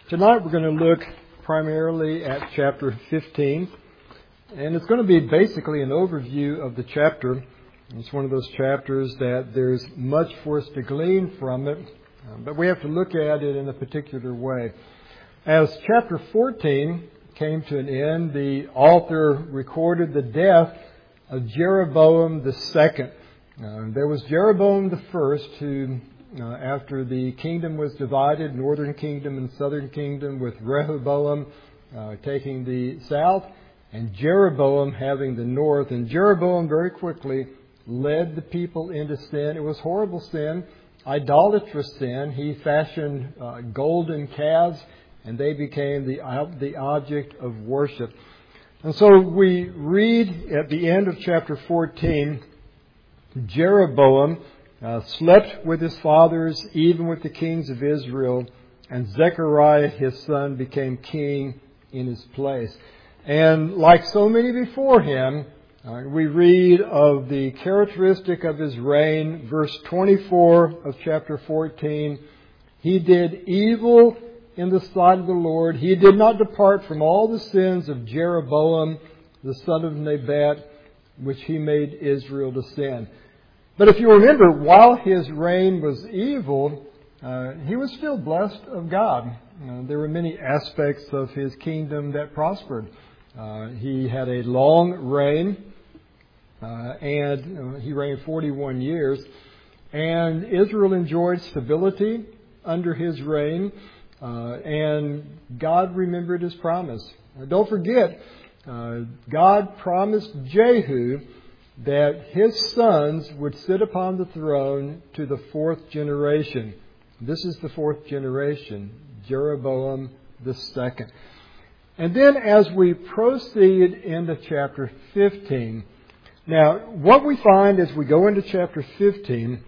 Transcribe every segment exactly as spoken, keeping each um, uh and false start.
Tonight we're going to look primarily at chapter fifteen, and it's going to be basically an overview of the chapter. It's one of those chapters that there's much for us to glean from it, but we have to look at it in a particular way. As chapter fourteen came to an end, the author recorded the death of Jeroboam the second. Uh, there was Jeroboam the first who Uh, after the kingdom was divided, northern kingdom and southern kingdom, with Rehoboam uh, taking the south and Jeroboam having the north. And Jeroboam very quickly led the people into sin. It was horrible sin, idolatrous sin. He fashioned uh, golden calves, and they became the, uh, the object of worship. And so we read at the end of chapter fourteen, Jeroboam Uh, slept with his fathers, even with the kings of Israel, and Zechariah his son became king in his place. And like so many before him, uh, we read of the characteristic of his reign, verse twenty-four of chapter fourteen. He did evil in the sight of the Lord. He did not depart from all the sins of Jeroboam, the son of Nebat, which he made Israel to sin. But if you remember, while his reign was evil, uh, he was still blessed of God. Uh, there were many aspects of his kingdom that prospered. Uh, he had a long reign, uh, and uh, he reigned forty-one years. And Israel enjoyed stability under his reign, uh, and God remembered his promise. Uh, don't forget, uh, God promised Jehu that his sons would sit upon the throne to the fourth generation. This is the fourth generation, Jeroboam the second. And then as we proceed into chapter fifteen, now what we find as we go into chapter fifteen,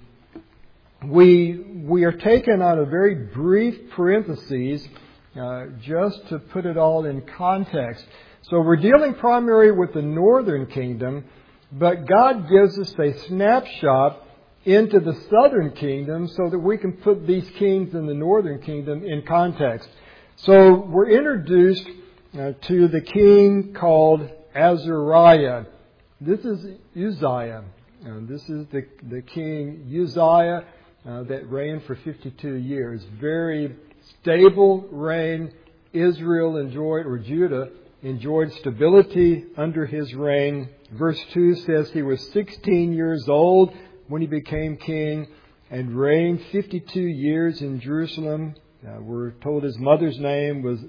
we we are taken on a very brief parentheses uh, just to put it all in context. So we're dealing primarily with the northern kingdom, but God gives us a snapshot into the southern kingdom so that we can put these kings in the northern kingdom in context. So we're introduced uh, to the king called Azariah. This is Uzziah. Uh, this is the, the king Uzziah uh, that reigned for fifty-two years. Very stable reign. Israel enjoyed, or Judah enjoyed stability under his reign. Verse two says he was sixteen years old when he became king and reigned fifty-two years in Jerusalem. Uh, we're told his mother's name was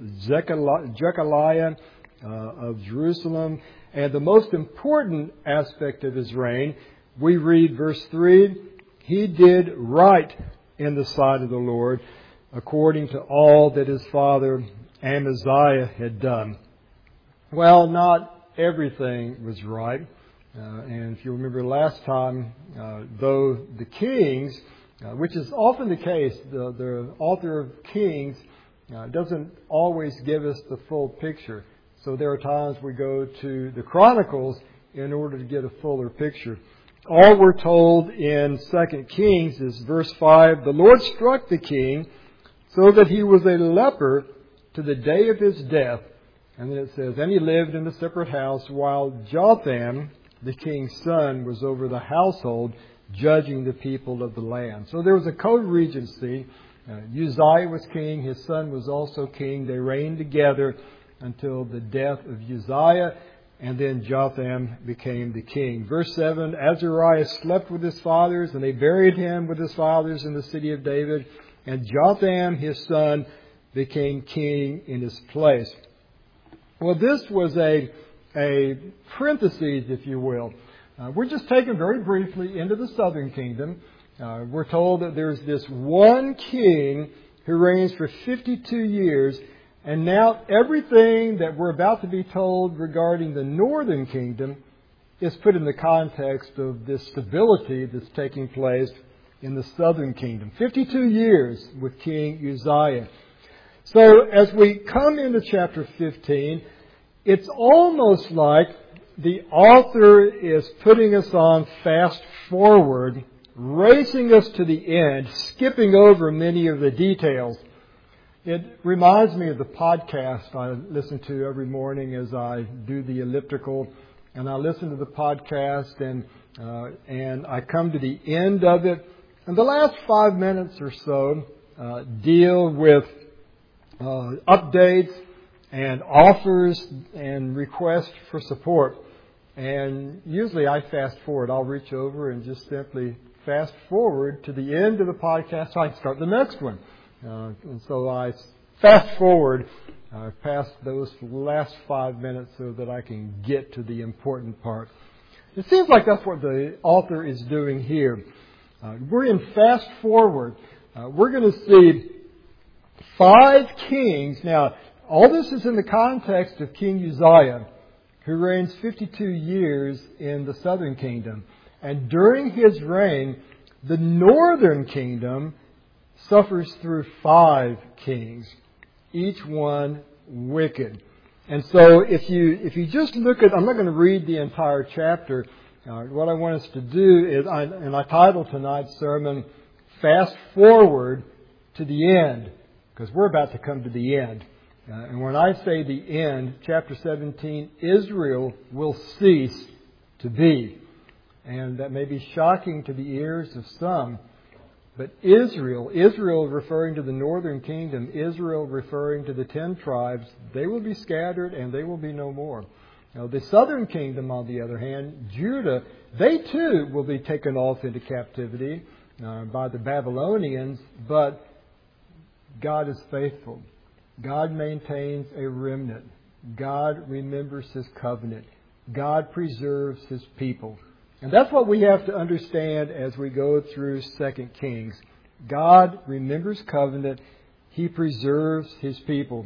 Jechaliah uh, of Jerusalem. And the most important aspect of his reign, we read verse three, he did right in the sight of the Lord according to all that his father Amaziah had done. Well, not everything was right. Uh, and if you remember last time, uh, though the kings, uh, which is often the case, the, the author of Kings uh, doesn't always give us the full picture. So there are times we go to the Chronicles in order to get a fuller picture. All we're told in Second Kings is verse five, the Lord struck the king so that he was a leper to the day of his death. And then it says, and he lived in a separate house while Jotham, the king's son, was over the household, judging the people of the land. So there was a co-regency. Uh, Uzziah was king. His son was also king. They reigned together until the death of Uzziah, and then Jotham became the king. Verse seven, Azariah slept with his fathers, and they buried him with his fathers in the city of David. And Jotham, his son, became king in his place. Well, this was a, a parenthesis, if you will. Uh, we're just taken very briefly into the southern kingdom. Uh, we're told that there's this one king who reigns for fifty-two years. And now everything that we're about to be told regarding the northern kingdom is put in the context of this stability that's taking place in the southern kingdom. fifty-two years with King Uzziah. So as we come into chapter fifteen, it's almost like the author is putting us on fast forward, racing us to the end, skipping over many of the details. It reminds me of the podcast I listen to every morning as I do the elliptical. And I listen to the podcast and uh, and I come to the end of it. And the last five minutes or so uh, deal with uh, updates and offers and requests for support. And usually I fast forward. I'll reach over and just simply fast forward to the end of the podcast so I can start the next one. Uh, and so I fast forward uh, past those last five minutes so that I can get to the important part. It seems like that's what the author is doing here. Uh, we're in fast forward. Uh, we're going to see five kings. Now, all this is in the context of King Uzziah, who reigns fifty-two years in the southern kingdom. And during his reign, the northern kingdom suffers through five kings, each one wicked. And so if you if you just look at, I'm not going to read the entire chapter. Uh, what I want us to do is, I, and I titled tonight's sermon, Fast Forward to the End, because we're about to come to the end. Uh, and when I say the end, chapter seventeen, Israel will cease to be. And that may be shocking to the ears of some. But Israel, Israel referring to the northern kingdom, Israel referring to the ten tribes, they will be scattered and they will be no more. Now, the southern kingdom, on the other hand, Judah, they too will be taken off into captivity uh, by the Babylonians, but God is faithful. God maintains a remnant. God remembers His covenant. God preserves His people. And that's what we have to understand as we go through Second Kings. God remembers covenant. He preserves His people.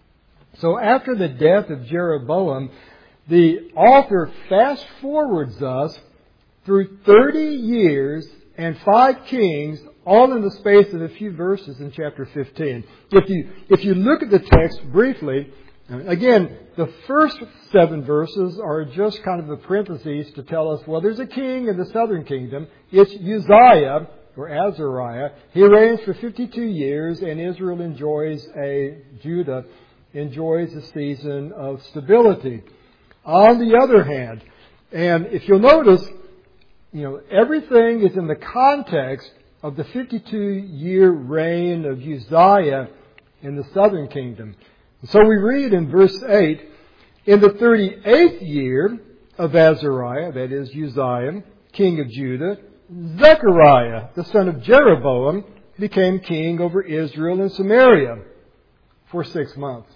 So after the death of Jeroboam, the author fast forwards us through thirty years and five kings, all in the space of a few verses in chapter fifteen. If you, if you look at the text briefly, again, the first seven verses are just kind of the parentheses to tell us, well, there's a king in the southern kingdom. It's Uzziah, or Azariah. He reigns for fifty-two years, and Israel enjoys a, Judah enjoys a season of stability. On the other hand, and if you'll notice, you know, everything is in the context of the fifty-two-year reign of Uzziah in the southern kingdom. So we read in verse eight, in the thirty-eighth year of Azariah, that is Uzziah, king of Judah, Zechariah, the son of Jeroboam, became king over Israel and Samaria for six months.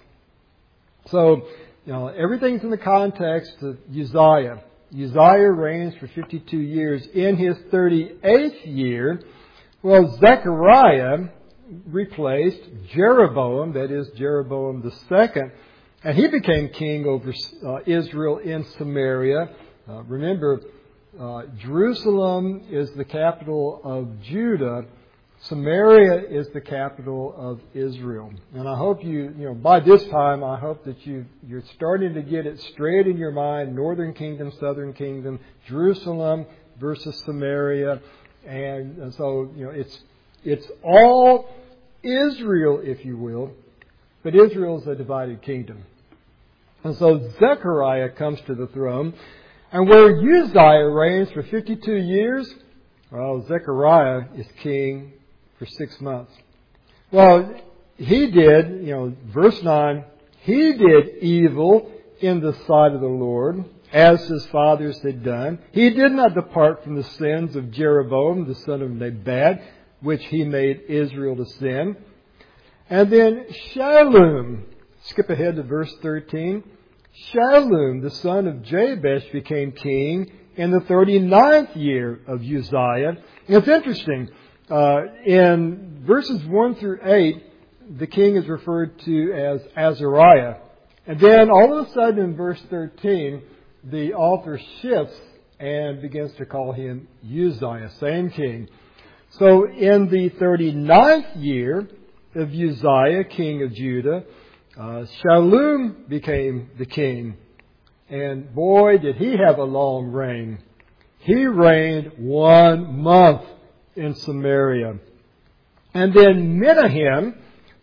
So, you know, everything's in the context of Uzziah. Uzziah reigns for fifty-two years. In his thirty-eighth year, well, Zechariah replaced Jeroboam, that is Jeroboam the second, and he became king over uh, Israel in Samaria. Uh, remember, uh, Jerusalem is the capital of Judah. Samaria is the capital of Israel. And I hope you, you know, by this time, I hope that you, you're starting to get it straight in your mind. Northern kingdom, southern kingdom, Jerusalem versus Samaria. And, and so, you know, it's, it's all Israel, if you will, but Israel is a divided kingdom. And so Zechariah comes to the throne, and where Uzziah reigns for fifty-two years, well, Zechariah is king for six months. Well, he did, you know, verse nine, he did evil in the sight of the Lord, as his fathers had done. He did not depart from the sins of Jeroboam, the son of Nebat, which he made Israel to sin. And then Shallum, skip ahead to verse thirteen, Shallum, the son of Jabesh, became king in the thirty-ninth year of Uzziah. And it's interesting, uh, in verses one through eight, the king is referred to as Azariah. And then all of a sudden in verse thirteen, the author shifts and begins to call him Uzziah, same king. So in the thirty-ninth year of Uzziah, king of Judah, uh, Shallum became the king. And boy, did he have a long reign. He reigned one month in Samaria. And then Menahem,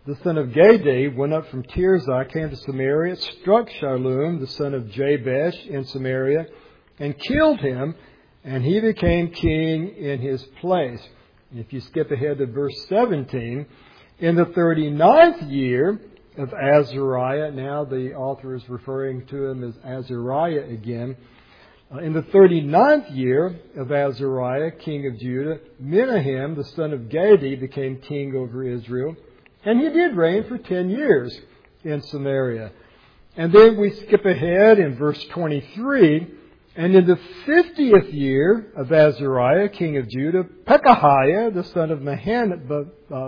the son of Gadi, went up from Tirzah, came to Samaria, struck Shallum, the son of Jabesh, in Samaria, and killed him, and he became king in his place. If you skip ahead to verse seventeen, in the thirty-ninth year of Azariah, now the author is referring to him as Azariah again, uh, in the thirty-ninth year of Azariah, king of Judah, Menahem, the son of Gadi, became king over Israel, and he did reign for ten years in Samaria. And then we skip ahead in verse twenty-three, and in the fiftieth year of Azariah, king of Judah, Pekahiah, the son of Mahan,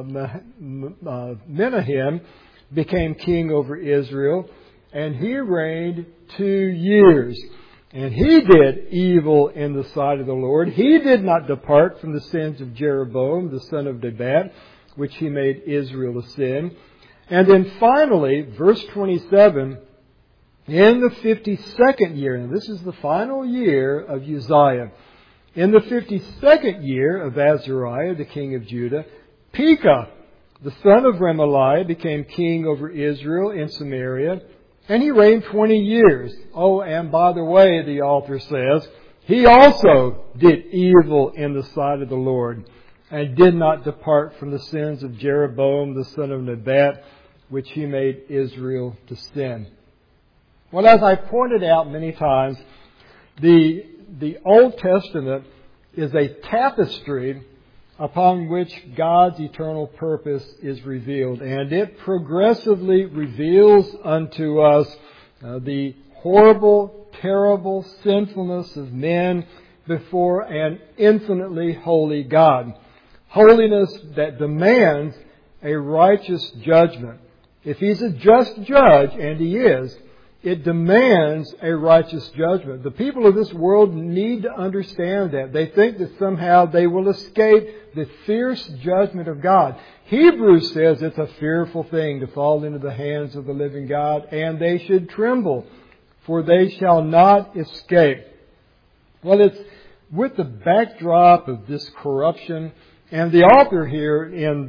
uh, uh, Menahem, became king over Israel, and he reigned two years. And he did evil in the sight of the Lord. He did not depart from the sins of Jeroboam, the son of Nebat, which he made Israel to sin. And then finally, verse twenty-seven, in the fifty-second year, and this is the final year of Uzziah, in the fifty-second year of Azariah, the king of Judah, Pekah, the son of Remaliah, became king over Israel in Samaria, and he reigned twenty years. Oh, and by the way, the author says, he also did evil in the sight of the Lord, and did not depart from the sins of Jeroboam, the son of Nebat, which he made Israel to sin. Well, as I pointed out many times, the, the Old Testament is a tapestry upon which God's eternal purpose is revealed. And it progressively reveals unto us uh, the horrible, terrible sinfulness of men before an infinitely holy God. Holiness that demands a righteous judgment. If He's a just judge, and He is, it demands a righteous judgment. The people of this world need to understand that. They think that somehow they will escape the fierce judgment of God. Hebrews says it's a fearful thing to fall into the hands of the living God, and they should tremble, for they shall not escape. Well, it's with the backdrop of this corruption, and the author here,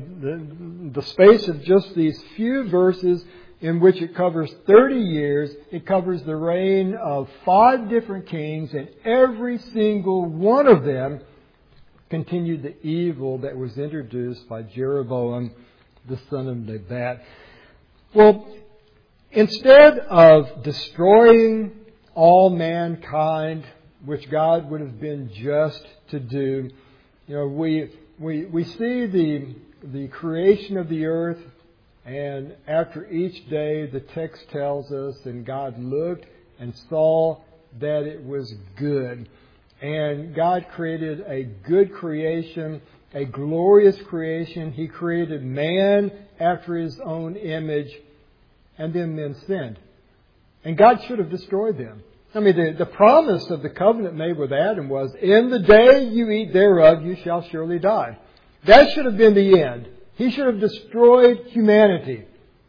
in the, the space of just these few verses, in which it covers thirty years, it covers the reign of five different kings, and every single one of them continued the evil that was introduced by Jeroboam, the son of Nebat. Well, instead of destroying all mankind, which God would have been just to do, you know, we we we see the the creation of the earth. And after each day, the text tells us, and God looked and saw that it was good. And God created a good creation, a glorious creation. He created man after His own image, and then men sinned. And God should have destroyed them. I mean, the, the promise of the covenant made with Adam was, in the day you eat thereof, you shall surely die. That should have been the end. He should have destroyed humanity.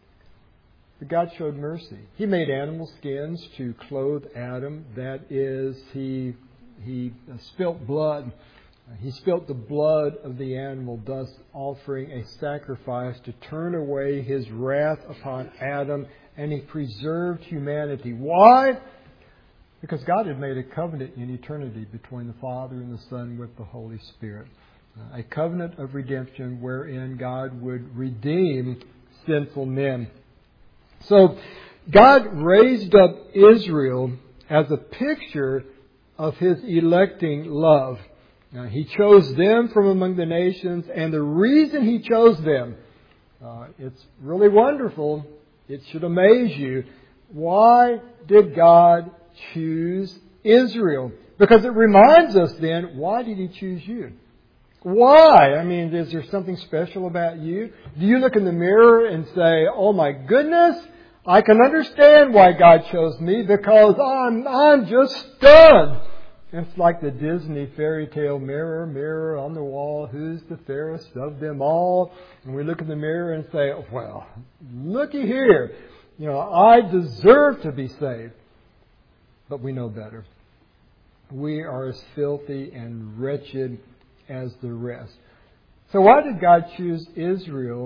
But God showed mercy. He made animal skins to clothe Adam. That is, He He spilt blood. He spilt the blood of the animal, thus offering a sacrifice to turn away His wrath upon Adam. And He preserved humanity. Why? Because God had made a covenant in eternity between the Father and the Son with the Holy Spirit. A covenant of redemption wherein God would redeem sinful men. So God raised up Israel as a picture of His electing love. Now, He chose them from among the nations, and the reason He chose them, uh, it's really wonderful. It should amaze you. Why did God choose Israel? Because it reminds us then, why did He choose you? Why? I mean, is there something special about you? Do you look in the mirror and say, oh my goodness, I can understand why God chose me because I'm, I'm just stunned. It's like the Disney fairy tale mirror, mirror on the wall, who's the fairest of them all? And we look in the mirror and say, well, looky here. You know, I deserve to be saved. But we know better. We are as filthy and wretched as the rest. So why did God choose Israel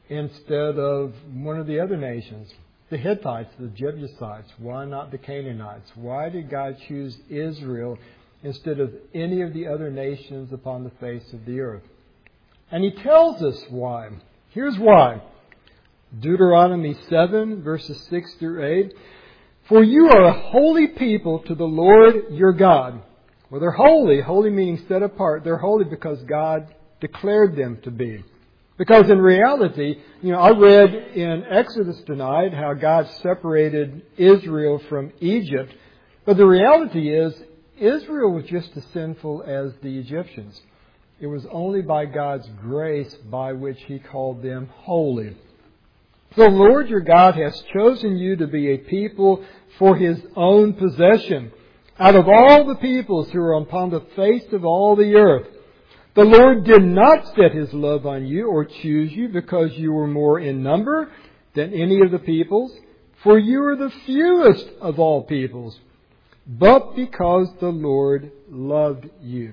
instead of one of the other nations? The Hittites, the Jebusites, why not the Canaanites? Why did God choose Israel instead of any of the other nations upon the face of the earth? And He tells us why. Here's why. Deuteronomy seven, verses six through eight. For you are a holy people to the Lord your God. Well, they're holy. Holy meaning set apart. They're holy because God declared them to be. Because in reality, you know, I read in Exodus tonight how God separated Israel from Egypt. But the reality is, Israel was just as sinful as the Egyptians. It was only by God's grace by which He called them holy. The Lord your God has chosen you to be a people for His own possession out of all the peoples who are upon the face of all the earth. The Lord did not set His love on you or choose you because you were more in number than any of the peoples, for you are the fewest of all peoples, but because the Lord loved you.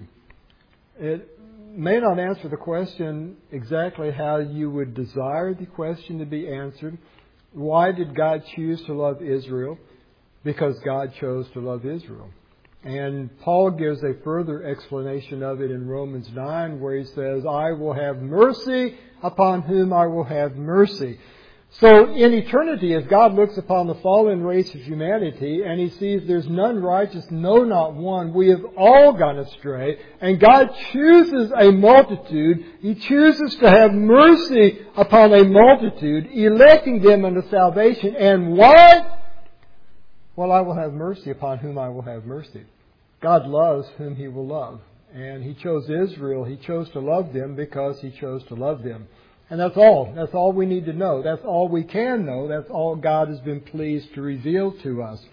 It may not answer the question exactly how you would desire the question to be answered. Why did God choose to love Israel? Because God chose to love Israel. And Paul gives a further explanation of it in Romans nine, where he says, I will have mercy upon whom I will have mercy. So in eternity, as God looks upon the fallen race of humanity and He sees there's none righteous, no, not one, we have all gone astray, and God chooses a multitude. He chooses to have mercy upon a multitude, electing them unto salvation. And why? Well, I will have mercy upon whom I will have mercy. God loves whom He will love. And He chose Israel. He chose to love them because He chose to love them. And that's all. That's all we need to know. That's all we can know. That's all God has been pleased to reveal to us.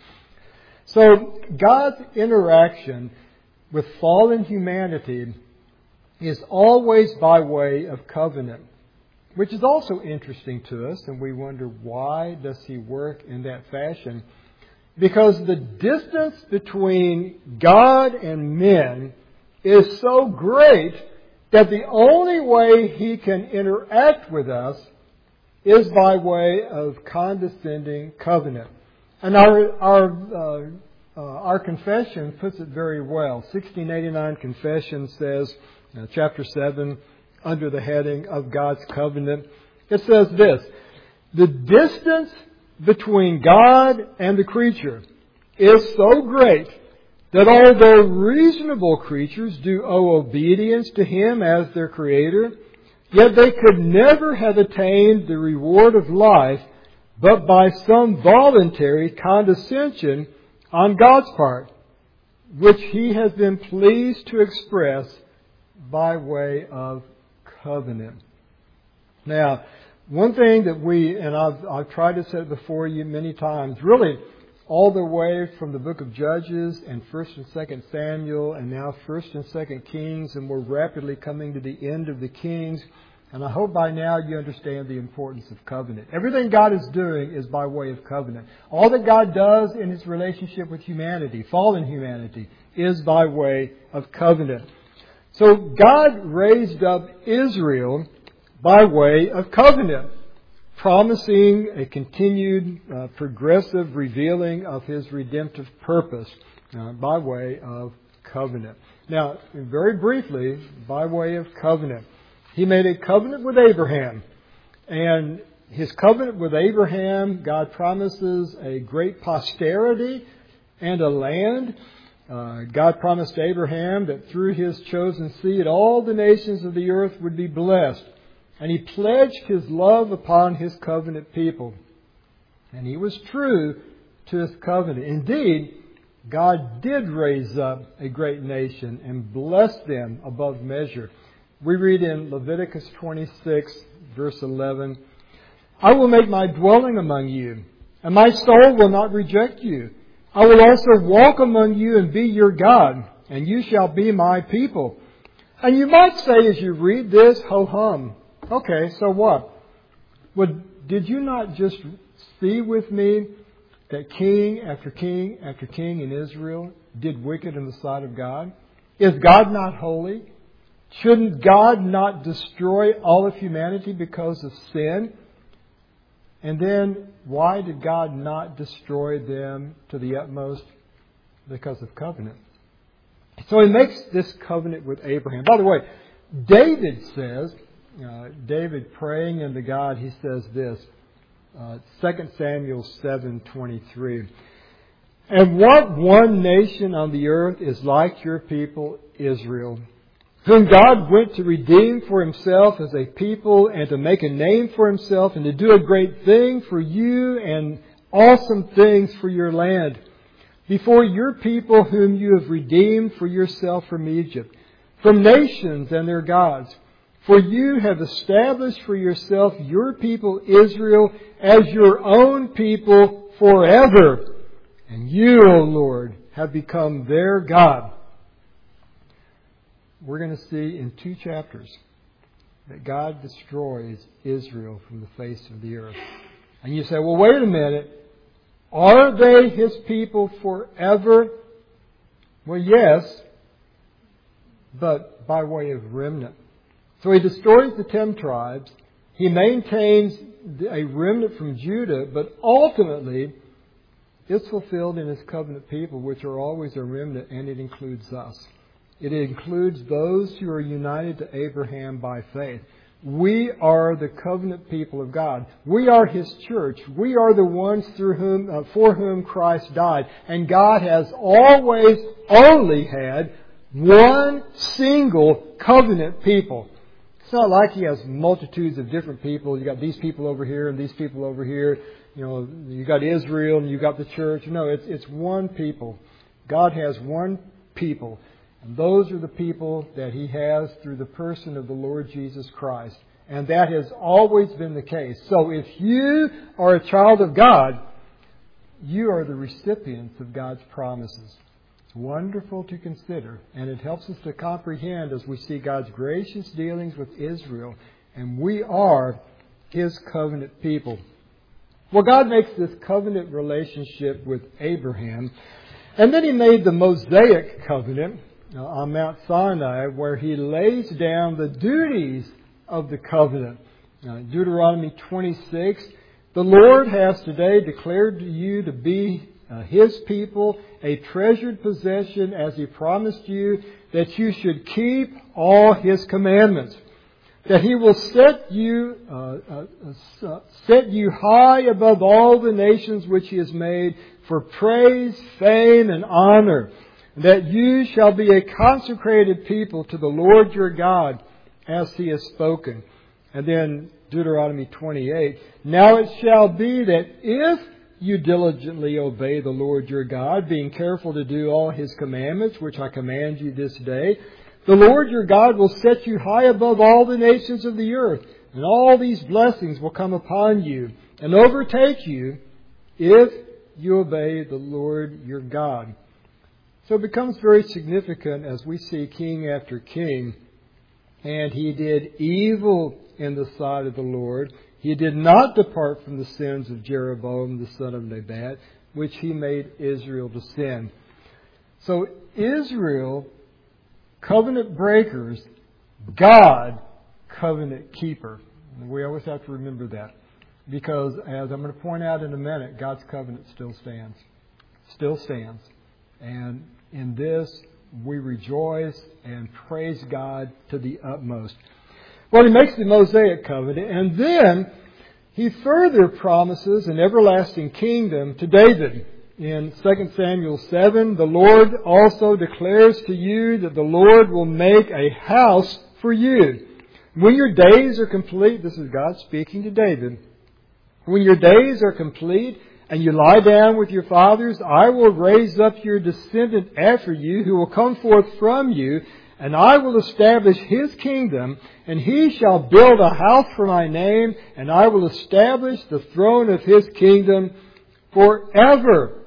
So God's interaction with fallen humanity is always by way of covenant, which is also interesting to us. And we wonder, why does He work in that fashion? Because the distance between God and men is so great that the only way He can interact with us is by way of condescending covenant. And our our uh, uh, our confession puts it very well. sixteen eighty-nine Confession says, uh, chapter seven, under the heading of God's covenant, it says this: the distance between God and the creature is so great that although reasonable creatures do owe obedience to Him as their Creator, yet they could never have attained the reward of life but by some voluntary condescension on God's part, which He has been pleased to express by way of covenant. Now, one thing that we, and I've, I've tried to say it before you many times, really all the way from the book of Judges and First and Second Samuel and now First and Second Kings, and we're rapidly coming to the end of the Kings. And I hope by now you understand the importance of covenant. Everything God is doing is by way of covenant. All that God does in His relationship with humanity, fallen humanity, is by way of covenant. So God raised up Israel by way of covenant, promising a continued uh, progressive revealing of His redemptive purpose uh, by way of covenant. Now, very briefly, by way of covenant, He made a covenant with Abraham. And His covenant with Abraham, God promises a great posterity and a land. Uh, God promised Abraham that through his chosen seed, all the nations of the earth would be blessed. And He pledged His love upon His covenant people. And He was true to His covenant. Indeed, God did raise up a great nation and bless them above measure. We read in Leviticus twenty-six, verse eleven, I will make my dwelling among you, and my soul will not reject you. I will also walk among you and be your God, and you shall be my people. And you might say as you read this, ho-hum. Okay, so what? Well, did you not just see with me that king after king after king in Israel did wicked in the sight of God? Is God not holy? Shouldn't God not destroy all of humanity because of sin? And then, why did God not destroy them to the utmost? Because of covenant. So He makes this covenant with Abraham. By the way, David says, uh, David praying unto God, he says this, uh, Second Samuel seven twenty-three. And what one nation on the earth is like your people, Israel, whom God went to redeem for Himself as a people and to make a name for Himself and to do a great thing for you and awesome things for your land, before your people whom you have redeemed for yourself from Egypt, from nations and their gods. For you have established for yourself your people Israel as your own people forever. And you, O Lord, have become their God. We're going to see in two chapters that God destroys Israel from the face of the earth. And you say, well, wait a minute. Are they His people forever? Well, yes, but by way of remnant. So He destroys the ten tribes. He maintains a remnant from Judah, but ultimately it's fulfilled in His covenant people, which are always a remnant, and it includes us. It includes those who are united to Abraham by faith. We are the covenant people of God. We are His church. We are the ones through whom, uh, for whom Christ died. And God has always only had one single covenant people. It's not like He has multitudes of different people. You got these people over here and these people over here. You know, you got Israel and you got the church. No, it's it's one people. God has one people. And those are the people that He has through the person of the Lord Jesus Christ. And that has always been the case. So if you are a child of God, you are the recipients of God's promises. It's wonderful to consider. And it helps us to comprehend as we see God's gracious dealings with Israel. And we are His covenant people. Well, God makes this covenant relationship with Abraham. And then He made the Mosaic covenant on Mount Sinai, where He lays down the duties of the covenant. Uh, Deuteronomy twenty-six, the Lord has today declared to you to be uh, His people, a treasured possession, as He promised you, that you should keep all His commandments, that He will set you uh, uh, uh, set you high above all the nations which He has made for praise, fame, and honor, that you shall be a consecrated people to the Lord your God, as He has spoken. And then Deuteronomy twenty-eight, now it shall be that if you diligently obey the Lord your God, being careful to do all His commandments, which I command you this day, the Lord your God will set you high above all the nations of the earth, and all these blessings will come upon you and overtake you if you obey the Lord your God. So it becomes very significant as we see king after king. And he did evil in the sight of the Lord. He did not depart from the sins of Jeroboam, the son of Nebat, which he made Israel to sin. So Israel, covenant breakers, God, covenant keeper. And we always have to remember that. Because as I'm going to point out in a minute, God's covenant still stands. Still stands. And in this, we rejoice and praise God to the utmost. Well, He makes the Mosaic covenant, and then He further promises an everlasting kingdom to David. In Second Samuel seven, the Lord also declares to you that the Lord will make a house for you. When your days are complete, this is God speaking to David, when your days are complete, and you lie down with your fathers, I will raise up your descendant after you, who will come forth from you, and I will establish his kingdom, and he shall build a house for my name, and I will establish the throne of his kingdom forever.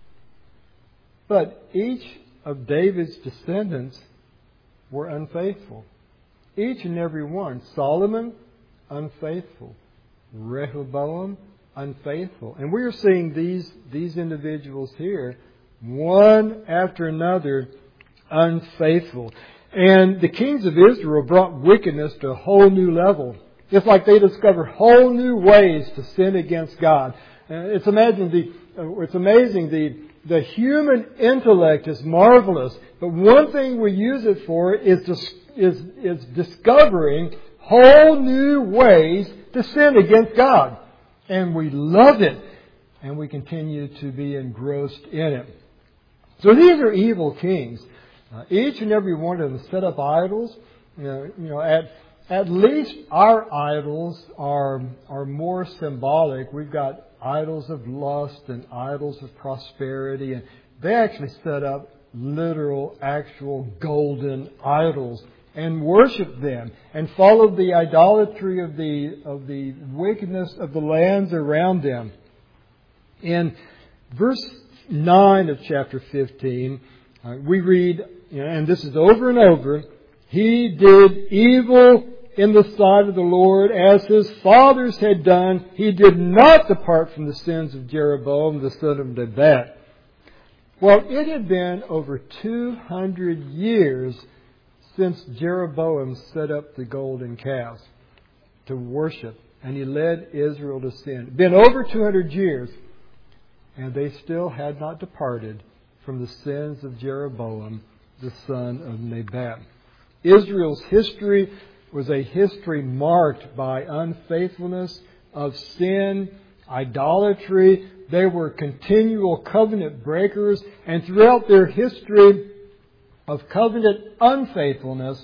But each of David's descendants were unfaithful. Each and every one. Solomon, unfaithful. Rehoboam, unfaithful. And we are seeing these, these individuals here, one after another, unfaithful. And the kings of Israel brought wickedness to a whole new level. It's like they discovered whole new ways to sin against God. Uh, it's amazing the uh, it's amazing the the human intellect is marvelous, but one thing we use it for is dis- is is discovering whole new ways to sin against God, and we love it, and we continue to be engrossed in it. So these are evil kings. Uh, each and every one of them set up idols. You know, you know at at least our idols are are more symbolic. We've got idols of lust and idols of prosperity, and they actually set up literal, actual golden idols and worshiped them and followed the idolatry of the of the wickedness of the lands around them. In verse nine of chapter fifteen, uh, we read, you know, and this is over and over, he did evil in the sight of the Lord as his fathers had done. He did not depart from the sins of Jeroboam the son of Nebat. Well, it had been over two hundred years since Jeroboam set up the golden calves to worship, and he led Israel to sin. Been over two hundred years, and they still had not departed from the sins of Jeroboam, the son of Nebat. Israel's history was a history marked by unfaithfulness, of sin, idolatry. They were continual covenant breakers, and throughout their history of covenant unfaithfulness,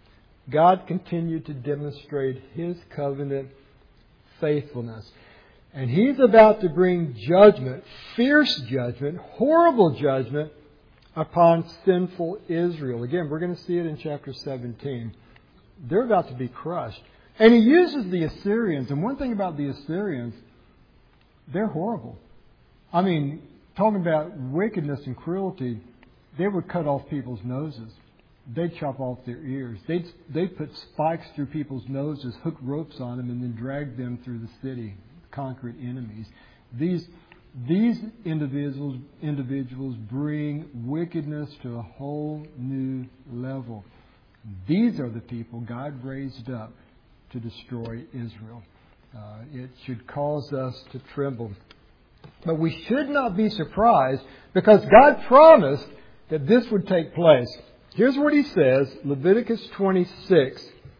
God continued to demonstrate His covenant faithfulness. And He's about to bring judgment, fierce judgment, horrible judgment upon sinful Israel. Again, we're going to see it in chapter seventeen. They're about to be crushed. And He uses the Assyrians. And one thing about the Assyrians, they're horrible. I mean, talking about wickedness and cruelty, they would cut off people's noses. They'd chop off their ears. They'd, they'd put spikes through people's noses, hook ropes on them, and then drag them through the city, conquered enemies. These these individuals individuals bring wickedness to a whole new level. These are the people God raised up to destroy Israel. Uh, it should cause us to tremble. But we should not be surprised, because God promised that this would take place. Here's what He says, Leviticus twenty-six.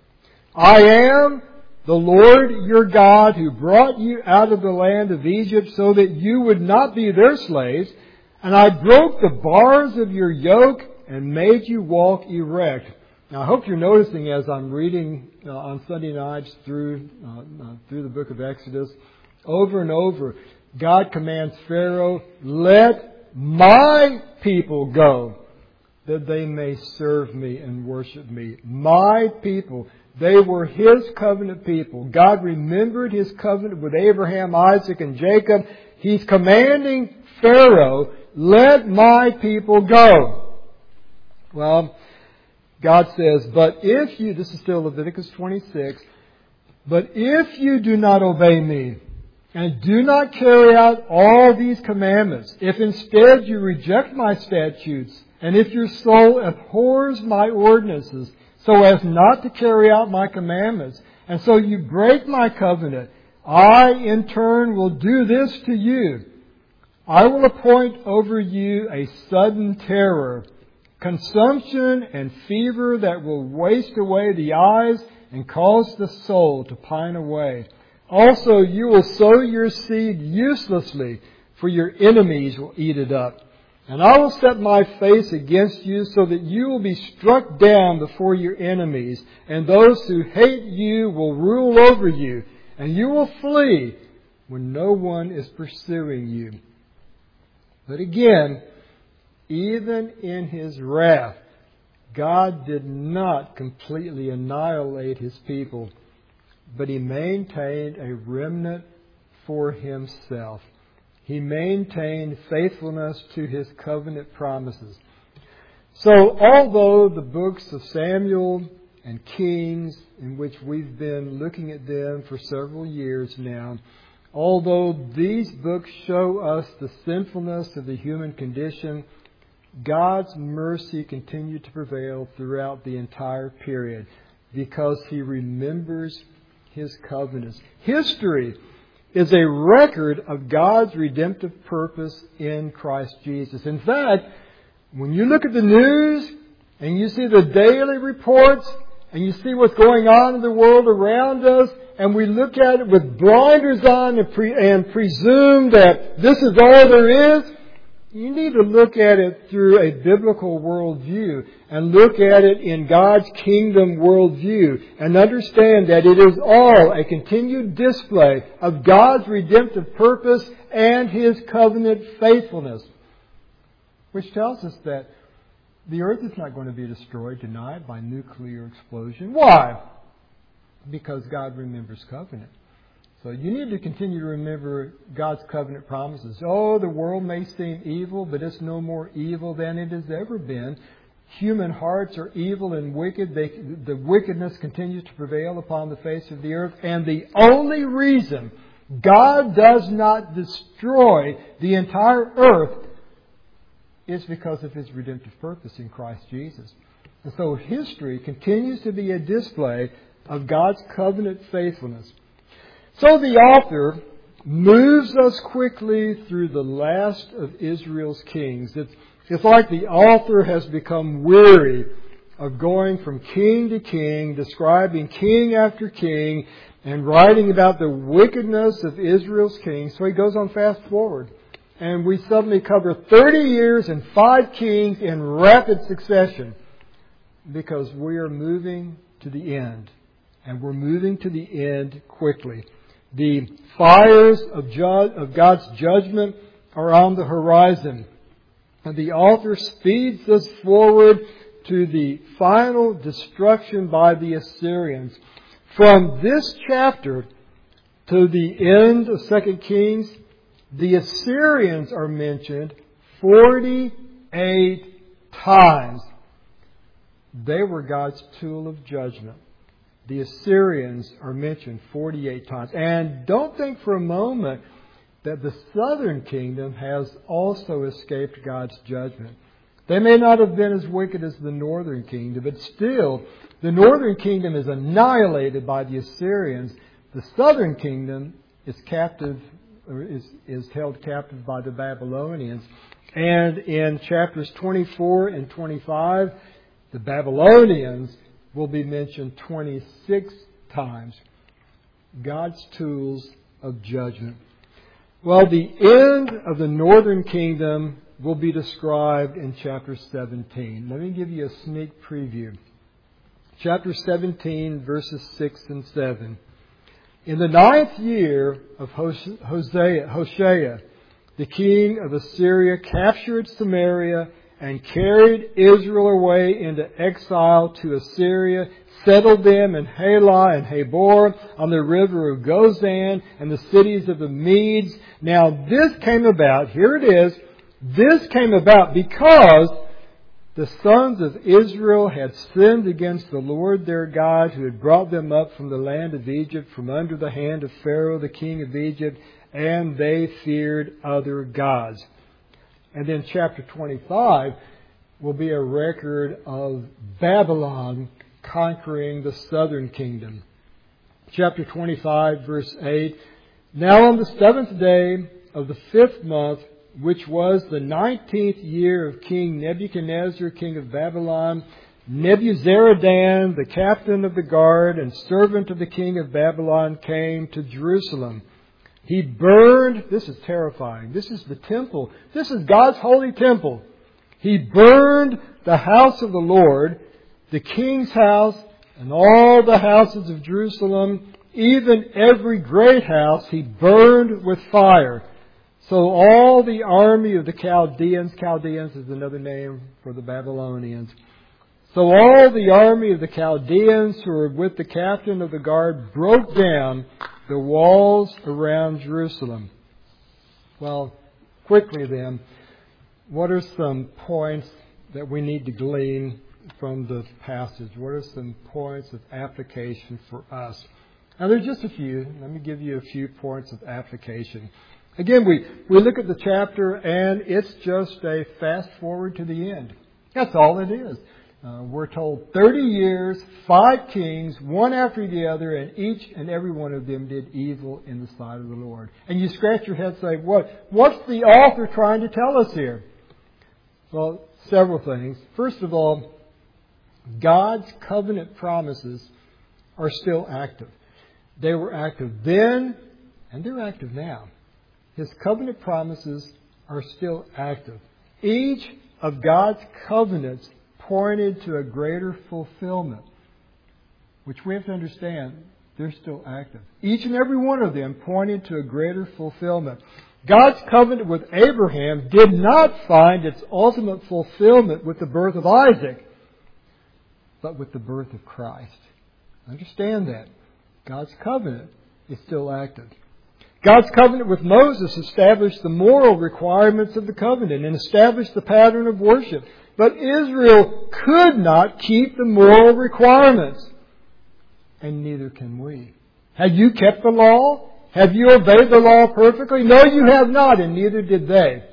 I am the Lord your God who brought you out of the land of Egypt so that you would not be their slaves. And I broke the bars of your yoke and made you walk erect. Now, I hope you're noticing as I'm reading uh, on Sunday nights through uh, uh, through the book of Exodus, over and over, God commands Pharaoh, let my people go, that they may serve me and worship me. My people. They were His covenant people. God remembered His covenant with Abraham, Isaac, and Jacob. He's commanding Pharaoh, let my people go. Well, God says, but if you, this is still Leviticus twenty-six, but if you do not obey me and do not carry out all these commandments, if instead you reject my statutes, and if your soul abhors my ordinances, so as not to carry out my commandments, and so you break my covenant, I in turn will do this to you. I will appoint over you a sudden terror, consumption and fever that will waste away the eyes and cause the soul to pine away. Also, you will sow your seed uselessly, for your enemies will eat it up. And I will set my face against you so that you will be struck down before your enemies, and those who hate you will rule over you, and you will flee when no one is pursuing you. But again, even in His wrath, God did not completely annihilate His people, but He maintained a remnant for Himself. He maintained faithfulness to His covenant promises. So, although the books of Samuel and Kings, in which we've been looking at them for several years now, although these books show us the sinfulness of the human condition, God's mercy continued to prevail throughout the entire period because He remembers His covenants. History is a record of God's redemptive purpose in Christ Jesus. In fact, when you look at the news and you see the daily reports and you see what's going on in the world around us, and we look at it with blinders on and, pre- and presume that this is all there is, you need to look at it through a biblical worldview and look at it in God's kingdom worldview and understand that it is all a continued display of God's redemptive purpose and His covenant faithfulness. Which tells us that the earth is not going to be destroyed tonight by nuclear explosion. Why? Because God remembers covenant. So you need to continue to remember God's covenant promises. Oh, the world may seem evil, but it's no more evil than it has ever been. Human hearts are evil and wicked. They, the wickedness continues to prevail upon the face of the earth. And the only reason God does not destroy the entire earth is because of His redemptive purpose in Christ Jesus. And so history continues to be a display of God's covenant faithfulness. So the author moves us quickly through the last of Israel's kings. It's, it's like the author has become weary of going from king to king, describing king after king, and writing about the wickedness of Israel's kings. So he goes on fast forward. And we suddenly cover thirty years and five kings in rapid succession because we are moving to the end. And we're moving to the end quickly. The fires of, ju- of God's judgment are on the horizon. And the author speeds us forward to the final destruction by the Assyrians. From this chapter to the end of Second Kings, the Assyrians are mentioned forty-eight times. They were God's tool of judgment. The Assyrians are mentioned forty-eight times. And don't think for a moment that the southern kingdom has also escaped God's judgment. They may not have been as wicked as the northern kingdom, but still, the northern kingdom is annihilated by the Assyrians. The southern kingdom is captive, or is, is held captive by the Babylonians. And in chapters twenty-four and twenty-five, the Babylonians will be mentioned twenty-six times. God's tools of judgment. Well, the end of the northern kingdom will be described in chapter seventeen. Let me give you a sneak preview. Chapter seventeen, verses six and seven. In the ninth year of Hosea, Hoshea, the king of Assyria captured Samaria and carried Israel away into exile to Assyria, settled them in Halah and Habor on the river of Gozan and the cities of the Medes. Now this came about, here it is, this came about because the sons of Israel had sinned against the Lord their God, who had brought them up from the land of Egypt, from under the hand of Pharaoh, the king of Egypt, and they feared other gods. And then chapter twenty-five will be a record of Babylon conquering the southern kingdom. Chapter twenty-five, verse eight. Now on the seventh day of the fifth month, which was the nineteenth year of King Nebuchadnezzar, king of Babylon, Nebuzaradan, the captain of the guard and servant of the king of Babylon, came to Jerusalem. He burned, this is terrifying, this is the temple, this is God's holy temple. He burned the house of the Lord, the king's house, and all the houses of Jerusalem, even every great house he burned with fire. So all the army of the Chaldeans, Chaldeans is another name for the Babylonians. So all the army of the Chaldeans who were with the captain of the guard broke down the walls around Jerusalem. Well, quickly then, what are some points that we need to glean from the passage? What are some points of application for us? Now, there's just a few. Let me give you a few points of application. Again, we, we look at the chapter, and it's just a fast forward to the end. That's all it is. Uh, we're told thirty years, five kings, one after the other, and each and every one of them did evil in the sight of the Lord. And you scratch your head and say, what? What's the author trying to tell us here? Well, several things. First of all, God's covenant promises are still active. They were active then, and they're active now. His covenant promises are still active. Each of God's covenants pointed to a greater fulfillment, which we have to understand, they're still active. Each and every one of them pointed to a greater fulfillment. God's covenant with Abraham did not find its ultimate fulfillment with the birth of Isaac, but with the birth of Christ. Understand that. God's covenant is still active. God's covenant with Moses established the moral requirements of the covenant and established the pattern of worship. But Israel could not keep the moral requirements. And neither can we. Have you kept the law? Have you obeyed the law perfectly? No, you have not, and neither did they.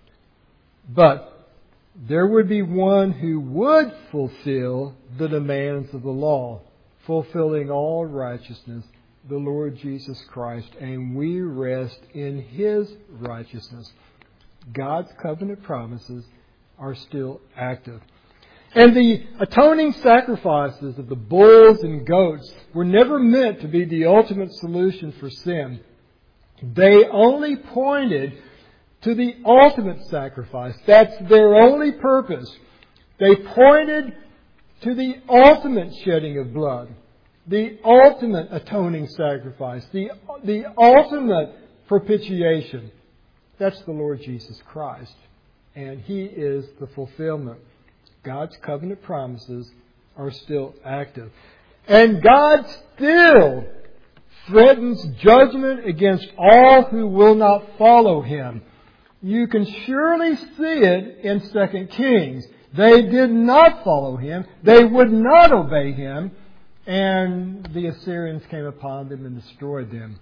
But there would be one who would fulfill the demands of the law, fulfilling all righteousness, the Lord Jesus Christ, and we rest in His righteousness. God's covenant promises are still active. And the atoning sacrifices of the bulls and goats were never meant to be the ultimate solution for sin. They only pointed to the ultimate sacrifice. That's their only purpose. They pointed to the ultimate shedding of blood, the ultimate atoning sacrifice, the, the ultimate propitiation. That's the Lord Jesus Christ. And He is the fulfillment. God's covenant promises are still active. And God still threatens judgment against all who will not follow Him. You can surely see it in Second Kings. They did not follow Him. They would not obey Him. And the Assyrians came upon them and destroyed them.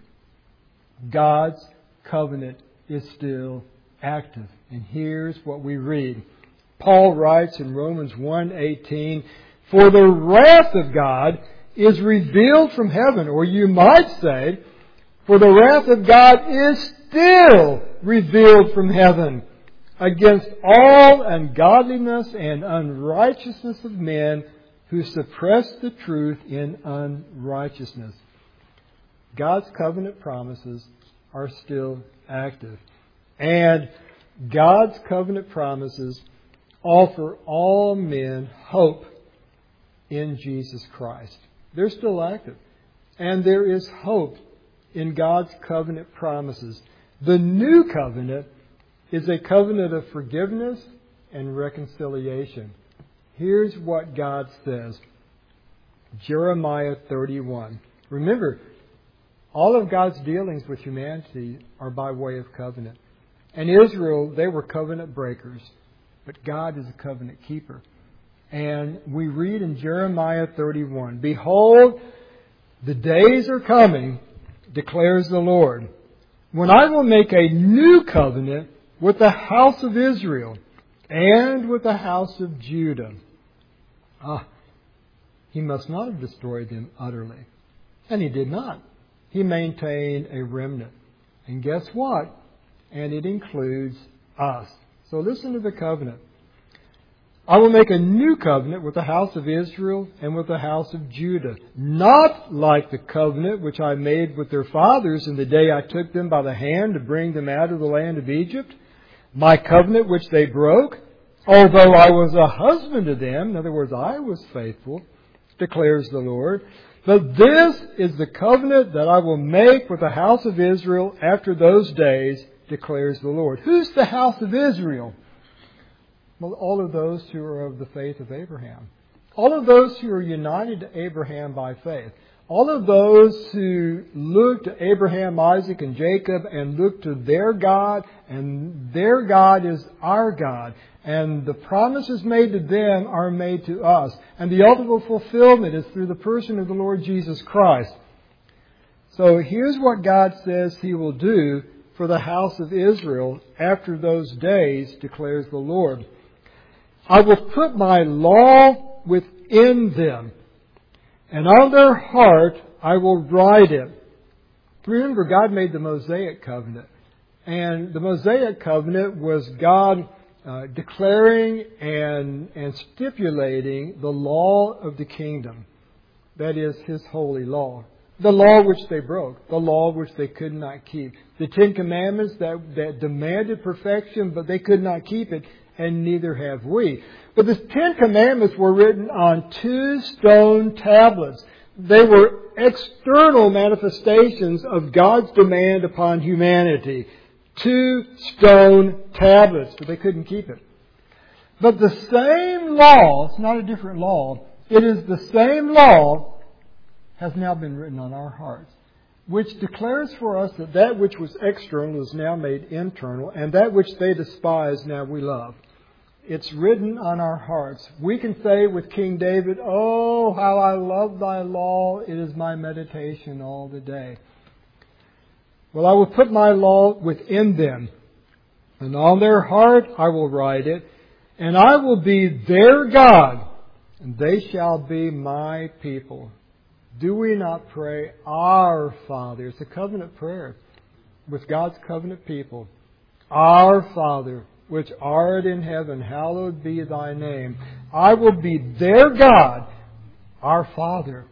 God's covenant is still active. And here's what we read. Paul writes in Romans one eighteen, "For the wrath of God is revealed from heaven," or you might say, "For the wrath of God is still revealed from heaven against all ungodliness and unrighteousness of men who suppress the truth in unrighteousness." God's covenant promises are still active. And God's covenant promises offer all men hope in Jesus Christ. They're still active. And there is hope in God's covenant promises. The new covenant is a covenant of forgiveness and reconciliation. Here's what God says. Jeremiah thirty-one. Remember, all of God's dealings with humanity are by way of covenant. And Israel, they were covenant breakers. But God is a covenant keeper. And we read in Jeremiah thirty-one, "Behold, the days are coming, declares the Lord, when I will make a new covenant with the house of Israel and with the house of Judah." Ah, He must not have destroyed them utterly. And He did not. He maintained a remnant. And guess what? And it includes us. So listen to the covenant. "I will make a new covenant with the house of Israel and with the house of Judah, not like the covenant which I made with their fathers in the day I took them by the hand to bring them out of the land of Egypt, my covenant which they broke, although I was a husband to them," in other words, I was faithful, declares the Lord. "But this is the covenant that I will make with the house of Israel after those days, declares the Lord." Who's the house of Israel? Well, all of those who are of the faith of Abraham. All of those who are united to Abraham by faith. All of those who look to Abraham, Isaac, and Jacob and look to their God, and their God is our God. And the promises made to them are made to us. And the ultimate fulfillment is through the person of the Lord Jesus Christ. So here's what God says He will do for the house of Israel after those days, declares the Lord. I will put my law within them, and on their heart I will write it. Remember, God made the Mosaic covenant. And the Mosaic covenant was God uh, declaring and, and stipulating the law of the kingdom. That is, His holy law. The law which they broke. The law which they could not keep. The Ten Commandments that, that demanded perfection, but they could not keep it, and neither have we. But the Ten Commandments were written on two stone tablets. They were external manifestations of God's demand upon humanity. Two stone tablets, but they couldn't keep it. But the same law, it's not a different law, it is the same law, has now been written on our hearts, which declares for us that that which was external is now made internal, and that which they despise now we love. It's written on our hearts. We can say with King David, "Oh, how I love thy law. It is my meditation all the day." Well, I will put my law within them, and on their heart I will write it, and I will be their God, and they shall be my people. Do we not pray, Our Father? It's a covenant prayer with God's covenant people. Our Father, which art in heaven, hallowed be thy name. I will be their God, our Father,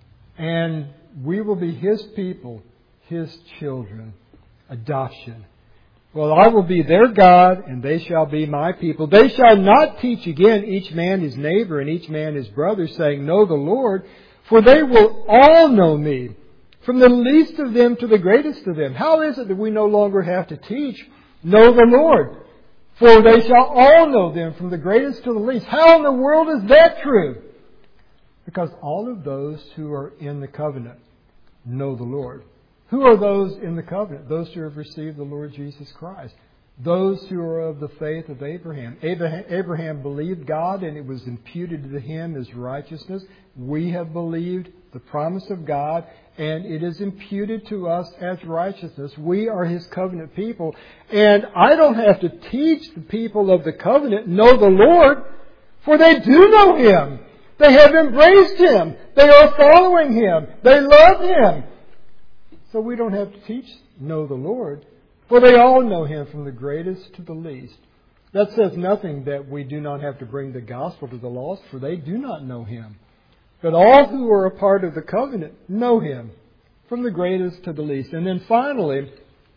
and we will be His people, His children. Adoption. Well, I will be their God, and they shall be my people. They shall not teach again each man his neighbor and each man his brother, saying, Know the Lord, for they will all know me, from the least of them to the greatest of them. How is it that we no longer have to teach, Know the Lord? For they shall all know them, from the greatest to the least. How in the world is that true? Because all of those who are in the covenant know the Lord. Who are those in the covenant? Those who have received the Lord Jesus Christ. Those who are of the faith of Abraham. Abraham, Abraham believed God, and it was imputed to him as righteousness. We have believed the promise of God, and it is imputed to us as righteousness. We are His covenant people. And I don't have to teach the people of the covenant, know the Lord, for they do know Him. They have embraced Him. They are following Him. They love Him. So we don't have to teach, know the Lord, for they all know Him, from the greatest to the least. That says nothing that we do not have to bring the gospel to the lost, for they do not know Him. But all who are a part of the covenant know Him, from the greatest to the least. And then finally,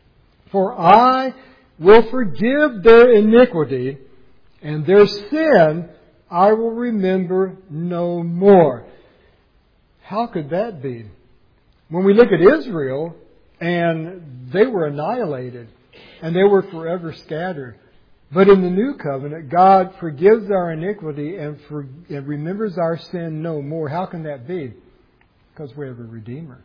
for I will forgive their iniquity, and their sin I will remember no more. How could that be? When we look at Israel, and they were annihilated, and they were forever scattered. But in the new covenant, God forgives our iniquity and, for, and remembers our sin no more. How can that be? Because we have a Redeemer.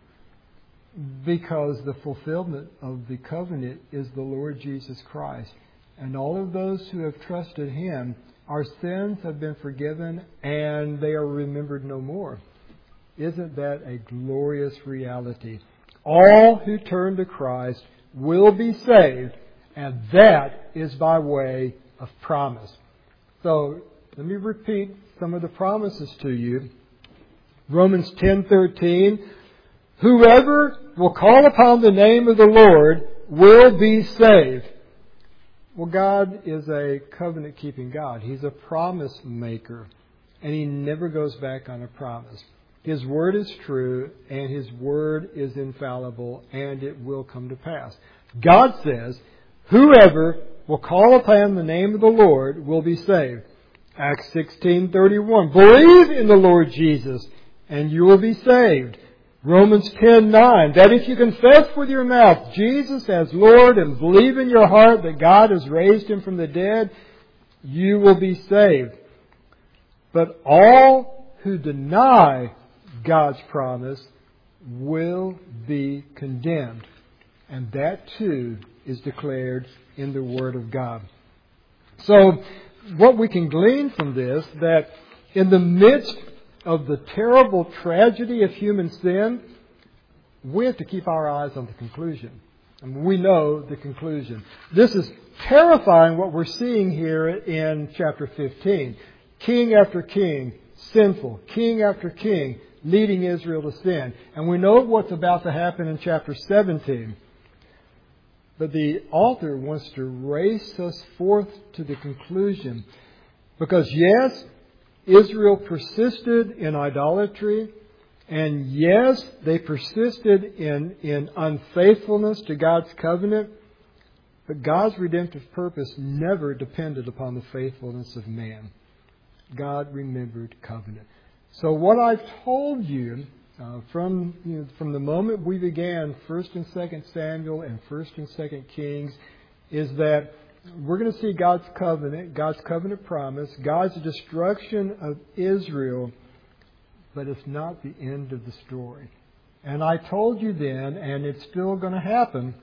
Because the fulfillment of the covenant is the Lord Jesus Christ. And all of those who have trusted Him, our sins have been forgiven and they are remembered no more. Isn't that a glorious reality? All who turn to Christ will be saved, and that is by way of promise. So, let me repeat some of the promises to you. Romans ten thirteen, whoever will call upon the name of the Lord will be saved. Well, God is a covenant-keeping God. He's a promise maker, and He never goes back on a promise. His Word is true, and His Word is infallible, and it will come to pass. God says, whoever will call upon the name of the Lord will be saved. Acts sixteen thirty-one, believe in the Lord Jesus, and you will be saved. Romans ten nine, that if you confess with your mouth Jesus as Lord and believe in your heart that God has raised Him from the dead, you will be saved. But all who deny God's promise will be condemned. And that too is declared in the Word of God. So what we can glean from this, that in the midst of the terrible tragedy of human sin, we have to keep our eyes on the conclusion. And we know the conclusion. This is terrifying what we're seeing here in chapter fifteen. King after king, sinful. King after king, leading Israel to sin. And we know what's about to happen in chapter seventeen. But the author wants to race us forth to the conclusion. Because yes, Israel persisted in idolatry. And yes, they persisted in, in unfaithfulness to God's covenant. But God's redemptive purpose never depended upon the faithfulness of man. God remembered covenant. So what I've told you uh, from you know, from the moment we began First and Second Samuel and First and Second Kings is that we're going to see God's covenant, God's covenant promise, God's destruction of Israel, but it's not the end of the story. And I told you then, and it's still going to happen,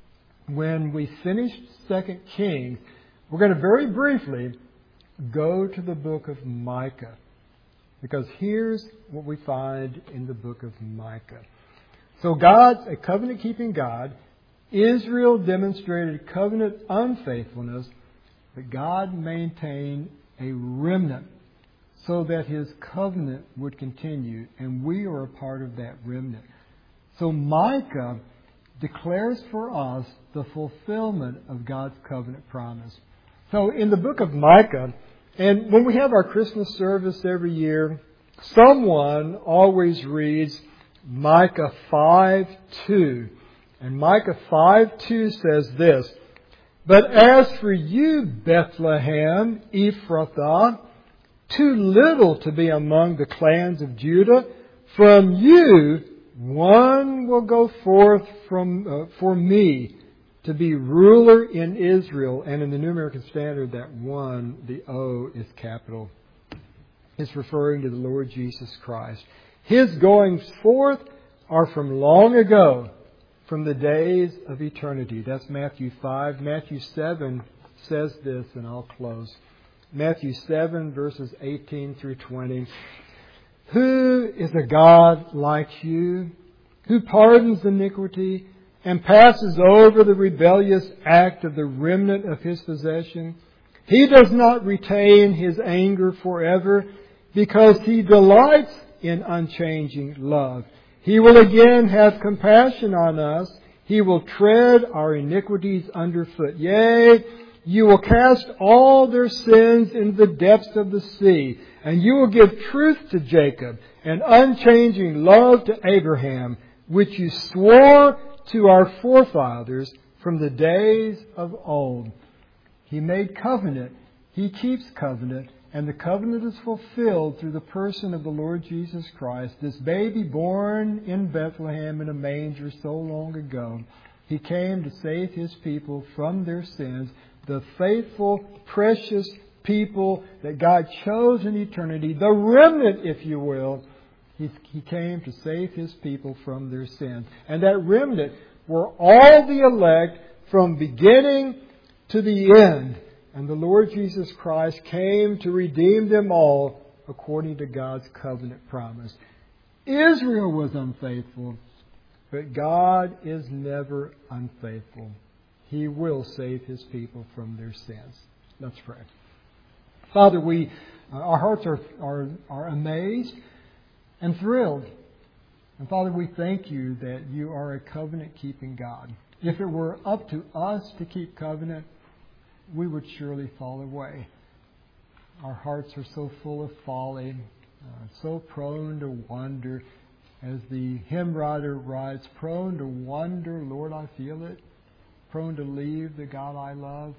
when we finish Second Kings, we're going to very briefly go to the book of Micah. Because here's what we find in the book of Micah. So God's a covenant-keeping God. Israel demonstrated covenant unfaithfulness, but God maintained a remnant so that His covenant would continue, and we are a part of that remnant. So Micah declares for us the fulfillment of God's covenant promise. So in the book of Micah, and when we have our Christmas service every year, someone always reads Micah five two. And Micah five two says this, "But as for you, Bethlehem, Ephrathah, too little to be among the clans of Judah, from you one will go forth from uh, for me to be ruler in Israel." And in the New American Standard, that one, the O, is capital. It's referring to the Lord Jesus Christ. His goings forth are from long ago, from the days of eternity. That's Matthew five. Matthew seven says this, and I'll close. Matthew seven, verses eighteen through twenty. "Who is a God like you, who pardons iniquity and passes over the rebellious act of the remnant of His possession? He does not retain His anger forever, because He delights in unchanging love. He will again have compassion on us. He will tread our iniquities underfoot. Yea, you will cast all their sins in the depths of the sea, and you will give truth to Jacob and unchanging love to Abraham, which you swore to our forefathers from the days of old." He made covenant. He keeps covenant. And the covenant is fulfilled through the person of the Lord Jesus Christ, this baby born in Bethlehem in a manger so long ago. He came to save His people from their sins, the faithful, precious people that God chose in eternity, the remnant, if you will. He, he came to save His people from their sins. And that remnant were all the elect from beginning to the end. And the Lord Jesus Christ came to redeem them all according to God's covenant promise. Israel was unfaithful, but God is never unfaithful. He will save His people from their sins. Let's pray. Father, we, uh, our hearts are, are, are amazed and thrilled. And Father, we thank You that You are a covenant-keeping God. If it were up to us to keep covenant, we would surely fall away. Our hearts are so full of folly, uh, so prone to wander. As the hymn writer writes, prone to wander, Lord, I feel it. Prone to leave the God I love.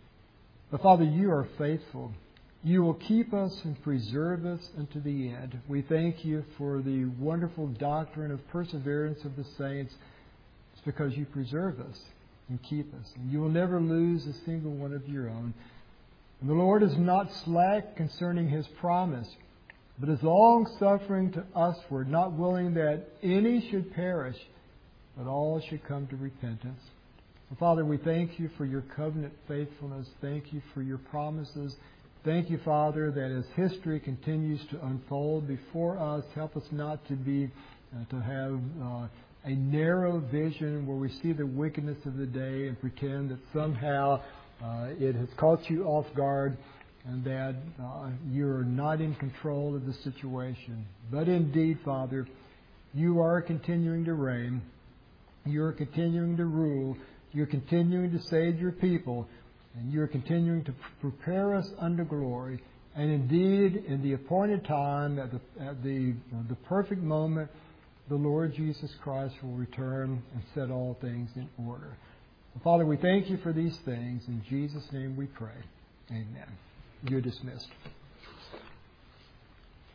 But Father, You are faithful. You will keep us and preserve us unto the end. We thank You for the wonderful doctrine of perseverance of the saints. It's because You preserve us and keep us. And You will never lose a single one of Your own. And the Lord is not slack concerning His promise, but is long-suffering to usward, not willing that any should perish, but all should come to repentance. And Father, we thank You for Your covenant faithfulness. Thank You for Your promises. Thank You, Father, that as history continues to unfold before us, help us not to be, uh, to have uh, a narrow vision where we see the wickedness of the day and pretend that somehow uh, it has caught you off guard and that uh, you're not in control of the situation. But indeed, Father, you are continuing to reign. You're continuing to rule. You're continuing to save your people. And you're continuing to prepare us unto glory. And indeed, in the appointed time, at the, at the, you know, the perfect moment, the Lord Jesus Christ will return and set all things in order. Father, we thank you for these things. In Jesus' name we pray. Amen. You're dismissed.